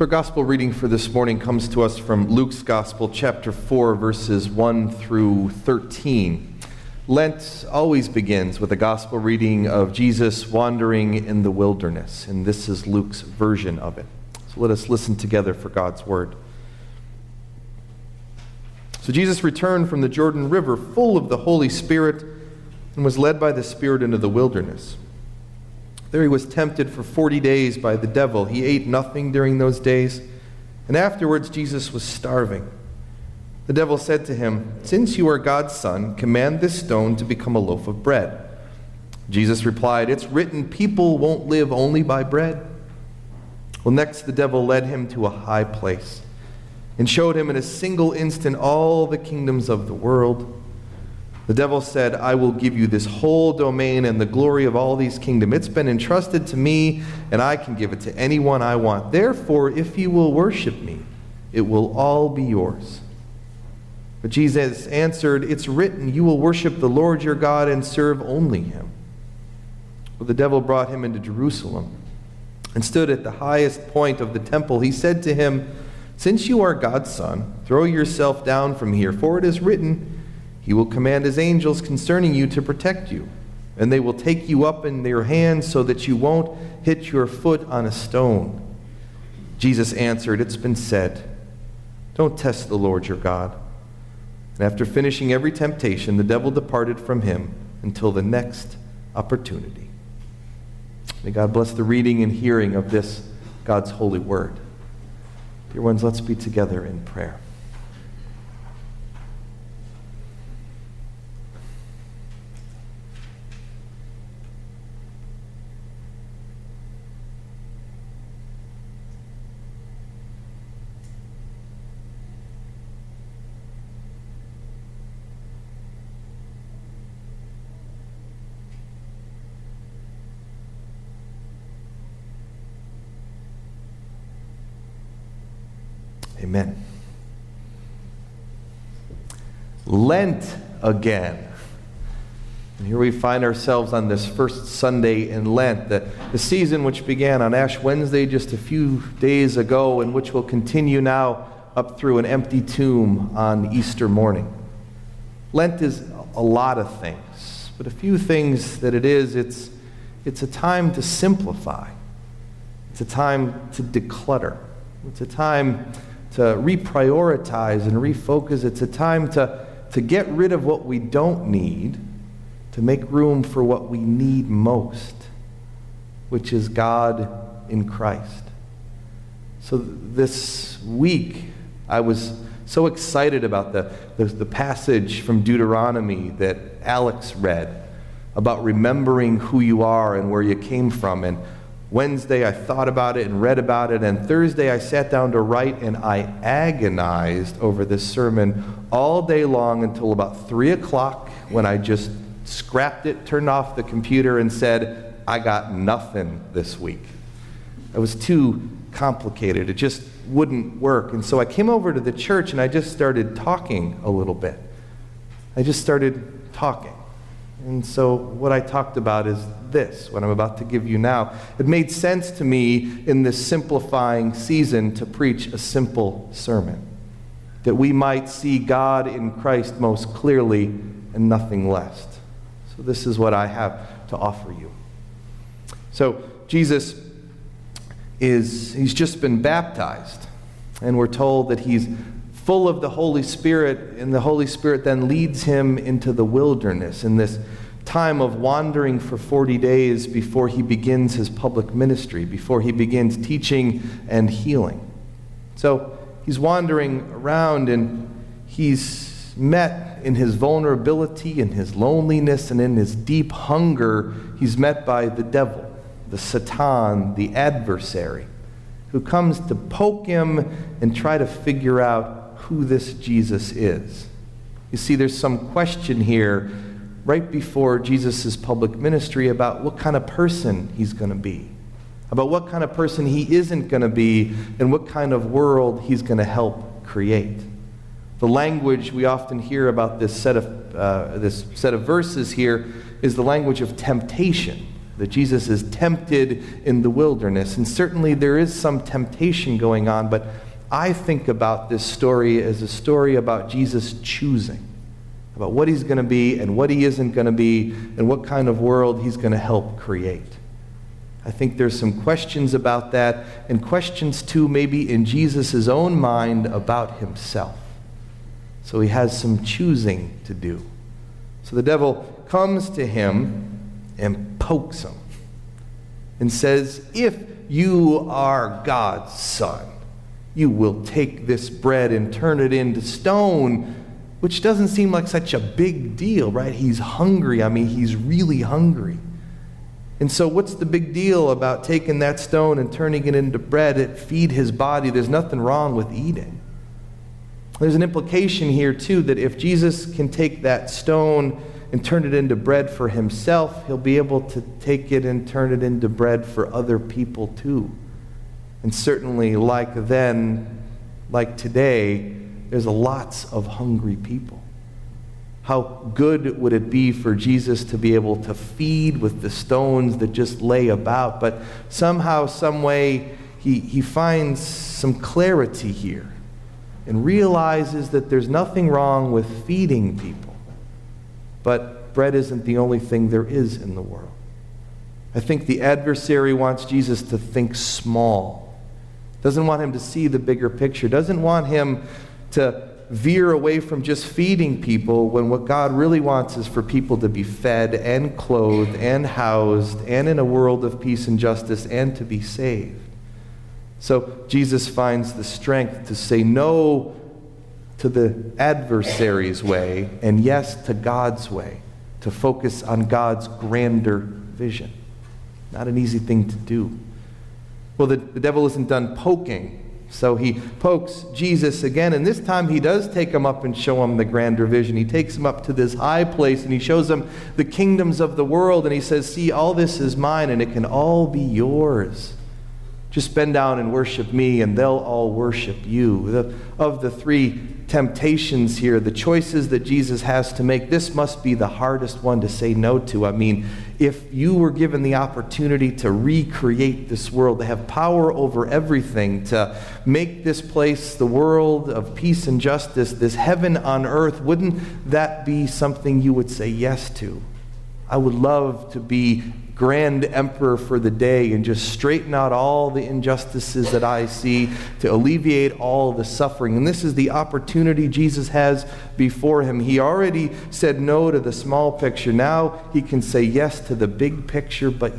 So our gospel reading for this morning comes to us from Luke's Gospel, chapter 4, verses 1 through 13. Lent always begins with a gospel reading of Jesus wandering in the wilderness, and this is Luke's version of it. So let us listen together for God's word. So Jesus returned from the Jordan River full of the Holy Spirit and was led by the Spirit into the wilderness. There he was tempted for 40 days by the devil. He ate nothing during those days, and afterwards Jesus was starving. The devil said to him, "Since you are God's son, command this stone to become a loaf of bread." Jesus replied, "It's written, people won't live only by bread." Well, next the devil led him to a high place and showed him in a single instant all the kingdoms of the world. The devil said, "I will give you this whole domain and the glory of all these kingdoms. It's been entrusted to me, and I can give it to anyone I want. Therefore, if you will worship me, it will all be yours." But Jesus answered, "It's written, you will worship the Lord your God and serve only him." Well, the devil brought him into Jerusalem and stood at the highest point of the temple. He said to him, "Since you are God's son, throw yourself down from here, for it is written, he will command his angels concerning you to protect you, and they will take you up in their hands so that you won't hit your foot on a stone." Jesus answered, "It's been said, don't test the Lord your God." And after finishing every temptation, the devil departed from him until the next opportunity. May God bless the reading and hearing of this God's holy word. Dear ones, let's be together in prayer. Amen. Lent again. And here we find ourselves on this first Sunday in Lent, the season which began on Ash Wednesday just a few days ago and which will continue now up through an empty tomb on Easter morning. Lent is a lot of things, but a few things that it is, it's a time to simplify. It's a time to declutter. It's a time to reprioritize and refocus. It's a time to get rid of what we don't need, to make room for what we need most, which is God in Christ. So this week, I was so excited about the passage from Deuteronomy that Alex read about remembering who you are and where you came from. And Wednesday, I thought about it and read about it, and Thursday, I sat down to write, and I agonized over this sermon all day long until about 3 o'clock when I just scrapped it, turned off the computer, and said, I got nothing this week. It was too complicated. It just wouldn't work. And so I came over to the church, and I just started talking a little bit. I just started talking. And so what I talked about is this, what I'm about to give you now. It made sense to me in this simplifying season to preach a simple sermon, that we might see God in Christ most clearly and nothing less. So this is what I have to offer you. So Jesus he's just been baptized, and we're told that he's full of the Holy Spirit, and the Holy Spirit then leads him into the wilderness in this time of wandering for 40 days before he begins his public ministry, before he begins teaching and healing. So he's wandering around, and he's met in his vulnerability, in his loneliness, and in his deep hunger, he's met by the devil, the Satan, the adversary, who comes to poke him and try to figure out who this Jesus is. You see, there's some question here right before Jesus' public ministry about what kind of person he's going to be, about what kind of person he isn't going to be, and what kind of world he's going to help create. The language we often hear about this set of verses here is the language of temptation, that Jesus is tempted in the wilderness. And certainly there is some temptation going on, but I think about this story as a story about Jesus choosing, about what he's going to be and what he isn't going to be, and what kind of world he's going to help create. I think there's some questions about that, and questions too maybe in Jesus' own mind about himself. So he has some choosing to do. So the devil comes to him and pokes him and says, "If you are God's son, you will take this bread and turn it into stone," which doesn't seem like such a big deal, right? He's hungry. I mean, he's really hungry. And so what's the big deal about taking that stone and turning it into bread to feed his body? There's nothing wrong with eating. There's an implication here, too, that if Jesus can take that stone and turn it into bread for himself, he'll be able to take it and turn it into bread for other people, too. And certainly, like then, like today, there's lots of hungry people. How good would it be for Jesus to be able to feed with the stones that just lay about? But somehow, some way, he finds some clarity here and realizes that there's nothing wrong with feeding people. But bread isn't the only thing there is in the world. I think the adversary wants Jesus to think small. Doesn't want him to see the bigger picture. Doesn't want him to veer away from just feeding people, when what God really wants is for people to be fed and clothed and housed and in a world of peace and justice and to be saved. So Jesus finds the strength to say no to the adversary's way and yes to God's way, to focus on God's grander vision. Not an easy thing to do. Well, the devil isn't done poking. So he pokes Jesus again, and this time he does take him up and show him the grander vision. He takes him up to this high place, and he shows him the kingdoms of the world, and he says, "See, all this is mine, and it can all be yours. Just bend down and worship me, and they'll all worship you." Of the three temptations here, the choices that Jesus has to make, this must be the hardest one to say no to. I mean, if you were given the opportunity to recreate this world, to have power over everything, to make this place the world of peace and justice, this heaven on earth, wouldn't that be something you would say yes to? I would love to be grand emperor for the day and just straighten out all the injustices that I see, to alleviate all the suffering. And this is the opportunity Jesus has before him. He already said no to the small picture. Now he can say yes to the big picture, but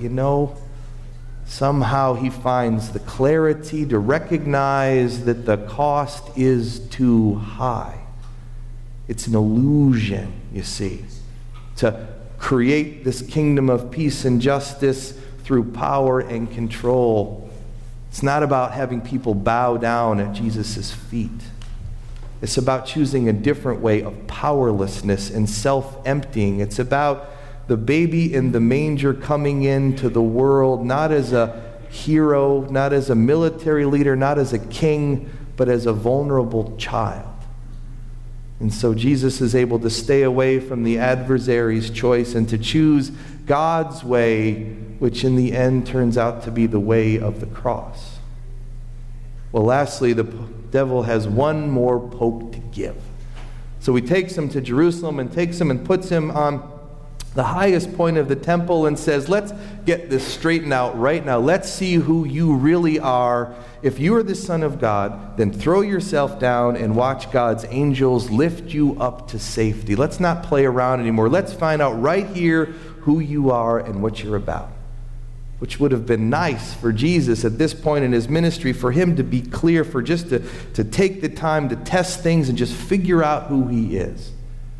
somehow he finds the clarity to recognize that the cost is too high. It's an illusion, you see, to create this kingdom of peace and justice through power and control. It's not about having people bow down at Jesus' feet. It's about choosing a different way of powerlessness and self-emptying. It's about the baby in the manger coming into the world, not as a hero, not as a military leader, not as a king, but as a vulnerable child. And so Jesus is able to stay away from the adversary's choice and to choose God's way, which in the end turns out to be the way of the cross. Well, lastly, the devil has one more poke to give. So he takes him to Jerusalem and takes him and puts him on the highest point of the temple and says, "Let's get this straightened out right now. Let's see who you really are. If you are the Son of God, then throw yourself down and watch God's angels lift you up to safety. Let's not play around anymore. Let's find out right here who you are and what you're about." Which would have been nice for Jesus at this point in his ministry, for him to be clear, for just to take the time to test things and just figure out who he is.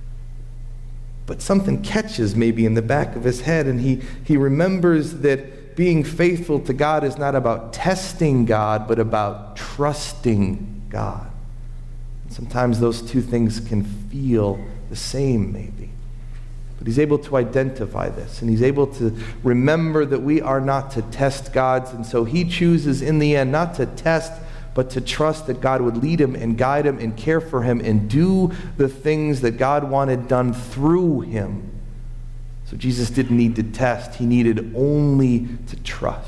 But something catches maybe in the back of his head, and he remembers that being faithful to God is not about testing God, but about trusting God. Sometimes those two things can feel the same, maybe. But he's able to identify this, and he's able to remember that we are not to test God, and so he chooses in the end not to test, but to trust that God would lead him and guide him and care for him and do the things that God wanted done through him. So Jesus didn't need to test. He needed only to trust.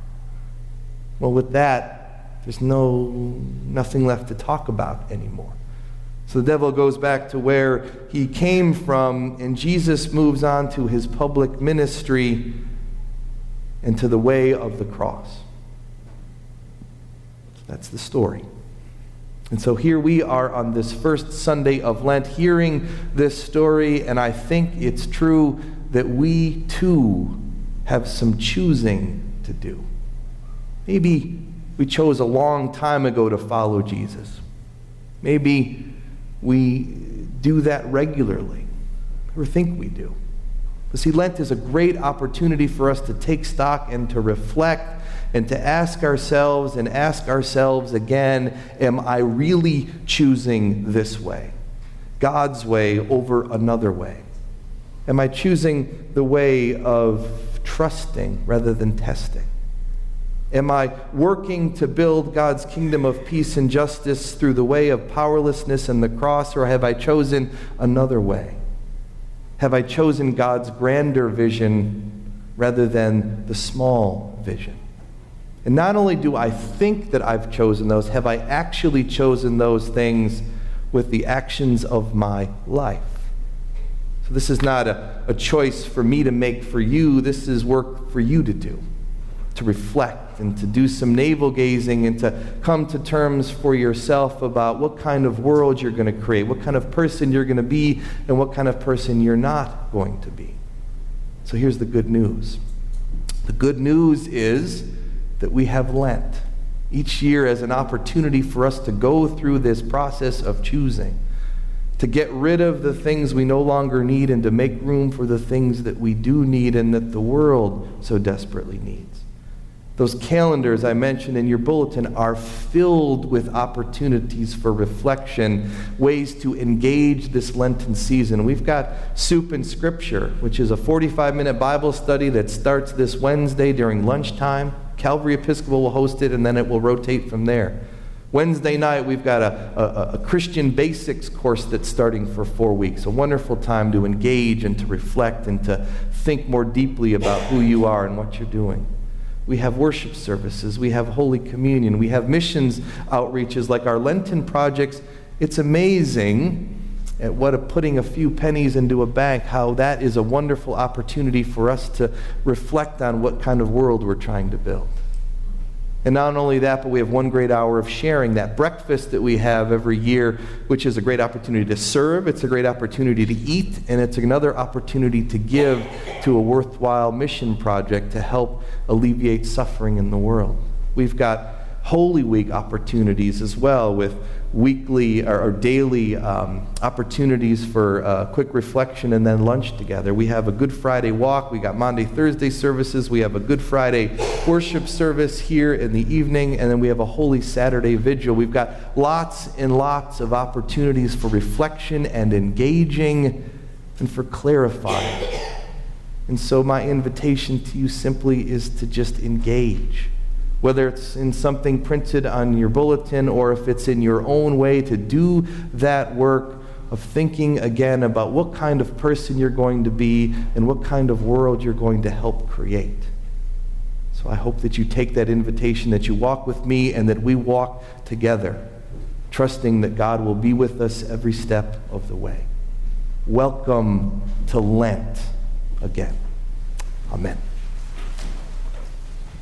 Well, with that, there's nothing left to talk about anymore. So the devil goes back to where he came from, and Jesus moves on to his public ministry and to the way of the cross. That's the story. And so here we are on this first Sunday of Lent, hearing this story, and I think it's true that we too have some choosing to do. Maybe we chose a long time ago to follow Jesus. Maybe we do that regularly, or think we do. But see, Lent is a great opportunity for us to take stock and to reflect and to ask ourselves again, am I really choosing this way, God's way over another way? Am I choosing the way of trusting rather than testing? Am I working to build God's kingdom of peace and justice through the way of powerlessness and the cross, or have I chosen another way? Have I chosen God's grander vision rather than the small vision? And not only do I think that I've chosen those, have I actually chosen those things with the actions of my life? So this is not a choice for me to make for you. This is work for you to do, to reflect and to do some navel gazing and to come to terms for yourself about what kind of world you're going to create, what kind of person you're going to be, and what kind of person you're not going to be. So here's the good news. The good news is that we have Lent each year as an opportunity for us to go through this process of choosing, to get rid of the things we no longer need and to make room for the things that we do need and that the world so desperately needs. Those calendars I mentioned in your bulletin are filled with opportunities for reflection, ways to engage this Lenten season. We've got Soup and Scripture, which is a 45-minute Bible study that starts this Wednesday during lunchtime. Calvary Episcopal will host it, and then it will rotate from there. Wednesday night, we've got a Christian Basics course that's starting for 4 weeks. A wonderful time to engage and to reflect and to think more deeply about who you are and what you're doing. We have worship services. We have Holy Communion. We have missions outreaches like our Lenten projects. It's amazing at putting a few pennies into a bank, how that is a wonderful opportunity for us to reflect on what kind of world we're trying to build. And not only that, but we have one great hour of sharing, that breakfast that we have every year, which is a great opportunity to serve, it's a great opportunity to eat, and it's another opportunity to give to a worthwhile mission project to help alleviate suffering in the world. We've got Holy Week opportunities as well, with weekly or daily opportunities for quick reflection and then lunch together. We have a Good Friday walk. We got Monday, Thursday services. We have a Good Friday worship service here in the evening, and then we have a Holy Saturday vigil. We've got lots and lots of opportunities for reflection and engaging and for clarifying. And so my invitation to you simply is to just engage. Whether it's in something printed on your bulletin or if it's in your own way, to do that work of thinking again about what kind of person you're going to be and what kind of world you're going to help create. So I hope that you take that invitation, that you walk with me and that we walk together, trusting that God will be with us every step of the way. Welcome to Lent again. Amen.